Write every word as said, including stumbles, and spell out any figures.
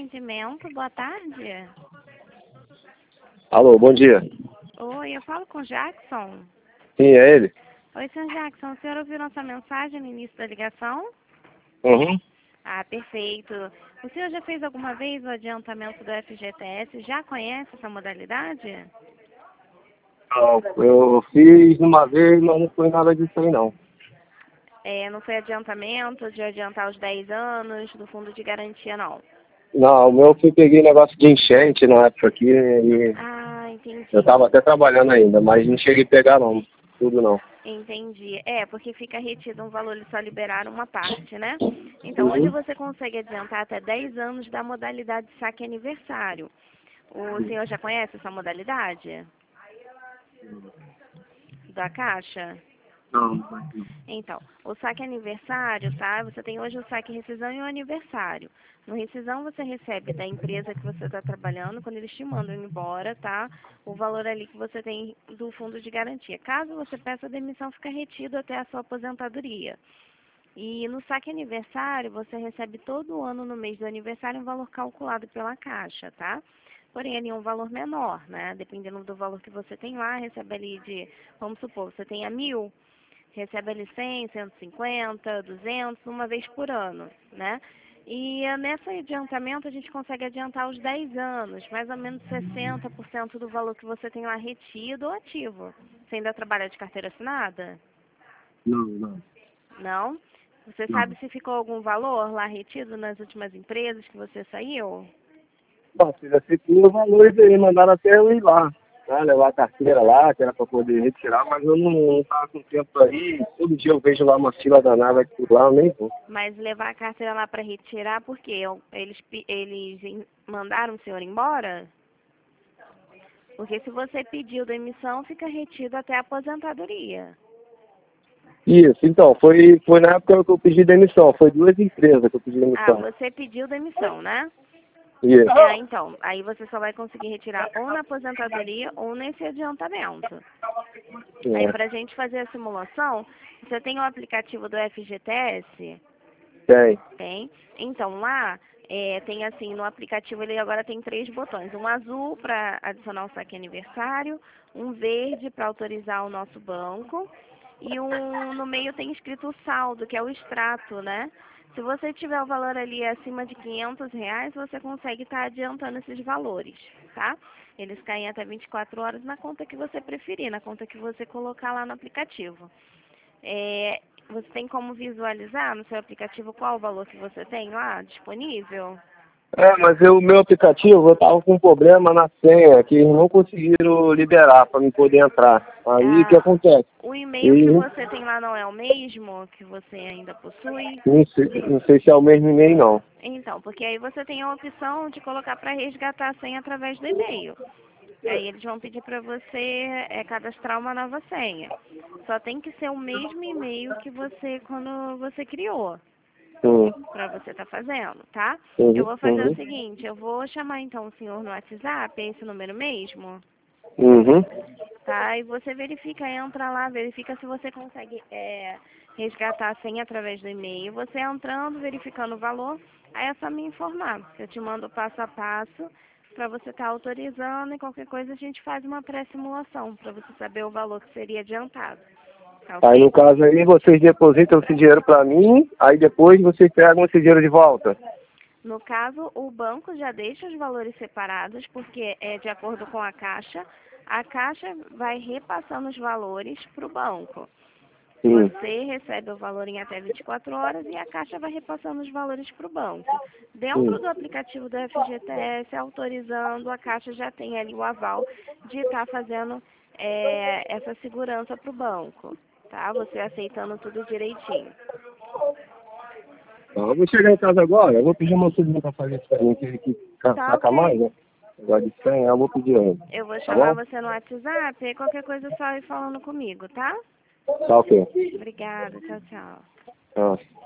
atendimento, boa tarde. Alô, bom dia. Oi, eu falo com o Jackson. Sim, é ele? Oi, senhor Jackson, o senhor ouviu nossa mensagem no início da ligação? Uhum. Ah, perfeito. O senhor já fez alguma vez o adiantamento do F G T S? Já conhece essa modalidade? Não, eu fiz uma vez, mas não foi nada disso aí, não. É, não foi adiantamento de adiantar os dez anos do fundo de garantia, não? Não, o meu eu fui, peguei negócio de enchente na época aqui e Ah, entendi. eu tava até trabalhando ainda, mas não cheguei a pegar não, tudo não. Entendi. É, porque fica retido um valor, eles só liberaram uma parte, né? Então, hoje você consegue adiantar até dez anos da modalidade saque aniversário. O senhor já conhece essa modalidade? Da Caixa? Não, não foi não. Então, o saque aniversário, tá? Você tem hoje o saque rescisão e o aniversário. No rescisão você recebe da empresa que você está trabalhando, quando eles te mandam embora, tá? O valor ali que você tem do fundo de garantia. Caso você peça demissão, fica retido até a sua aposentadoria. E no saque aniversário, você recebe todo ano no mês do aniversário um valor calculado pela Caixa, tá? Porém, ali é um valor menor, né? Dependendo do valor que você tem lá, recebe ali de, vamos supor, você tenha mil, recebe ali cem, cento e cinquenta, duzentos, uma vez por ano, né? E nesse adiantamento a gente consegue adiantar os dez anos, mais ou menos sessenta por cento do valor que você tem lá retido ou ativo. Você ainda trabalha de carteira assinada? Não, não. Não? Você Não. sabe se ficou algum valor lá retido nas últimas empresas que você saiu? Bom, fiz assim com os valores aí, mandaram até eu ir lá, né, levar a carteira lá, que era para poder retirar, mas eu não, não tava com tempo aí, todo dia eu vejo lá uma fila danada aqui lá, eu nem vou. Mas levar a carteira lá para retirar, por quê? Eles, pe- eles em- mandaram o senhor embora? Porque se você pediu demissão, fica retido até a aposentadoria. Isso, então, foi, foi na época que eu pedi demissão, foi duas empresas que eu pedi Ah, demissão. você pediu demissão, né? Isso. É, então, aí você só vai conseguir retirar ou na aposentadoria ou nesse adiantamento. Aí, É. para a gente fazer a simulação, você tem o aplicativo do F G T S? Tem. Tem. Então, lá, é, tem assim, no aplicativo ele agora tem três botões. Um azul para adicionar o saque aniversário, um verde para autorizar o nosso banco e um no meio tem escrito saldo, que é o extrato, né? Se você tiver o valor ali acima de quinhentos reais, você consegue estar adiantando esses valores, tá? Eles caem até vinte e quatro horas na conta que você preferir, na conta que você colocar lá no aplicativo. É, você tem como visualizar no seu aplicativo qual o valor que você tem lá disponível? É, mas o meu aplicativo, eu tava com um problema na senha, que eles não conseguiram liberar para me poder entrar. Aí o que Ah, acontece? o e-mail que E você tem lá não é o mesmo que você ainda possui? não sei, não sei se é o mesmo e-mail, não. Então, porque aí você tem a opção de colocar para resgatar a senha através do e-mail. Aí eles vão pedir para você é, cadastrar uma nova senha. Só tem que ser o mesmo e-mail que você quando você criou. Hum. Para você estar fazendo, tá? Eu Uhum, vou fazer o uhum, seguinte, eu vou chamar então o senhor no WhatsApp, é esse número mesmo, uhum. tá? E você verifica, entra lá, verifica se você consegue é, resgatar a senha através do e-mail. Você entrando, verificando o valor, aí é só me informar. Eu te mando o passo a passo para você estar autorizando e qualquer coisa a gente faz uma pré-simulação para você saber o valor que seria adiantado. Tá Aí no ok? caso aí vocês depositam esse dinheiro para mim, aí depois vocês pegam esse dinheiro de volta. No caso, o banco já deixa os valores separados, porque é de acordo com a Caixa. A Caixa vai repassando os valores para o banco. Sim. Você recebe o valor em até vinte e quatro horas e a Caixa vai repassando os valores para o banco. Sim. Dentro do aplicativo do F G T S, autorizando, a Caixa já tem ali o aval de estar fazendo é, essa segurança para o banco. Tá? Você aceitando tudo direitinho. Então, eu vou chegar em casa agora, eu vou pedir uma sobrinha para fazer isso pra mim, que ele que ca- Tá saca ok. mais, né? Agora de senha, eu vou pedir ele. Eu vou Tá chamar bom? você no WhatsApp e qualquer coisa é só ir falando comigo, tá? Tá ok. Obrigada, tchau, tchau. Tá.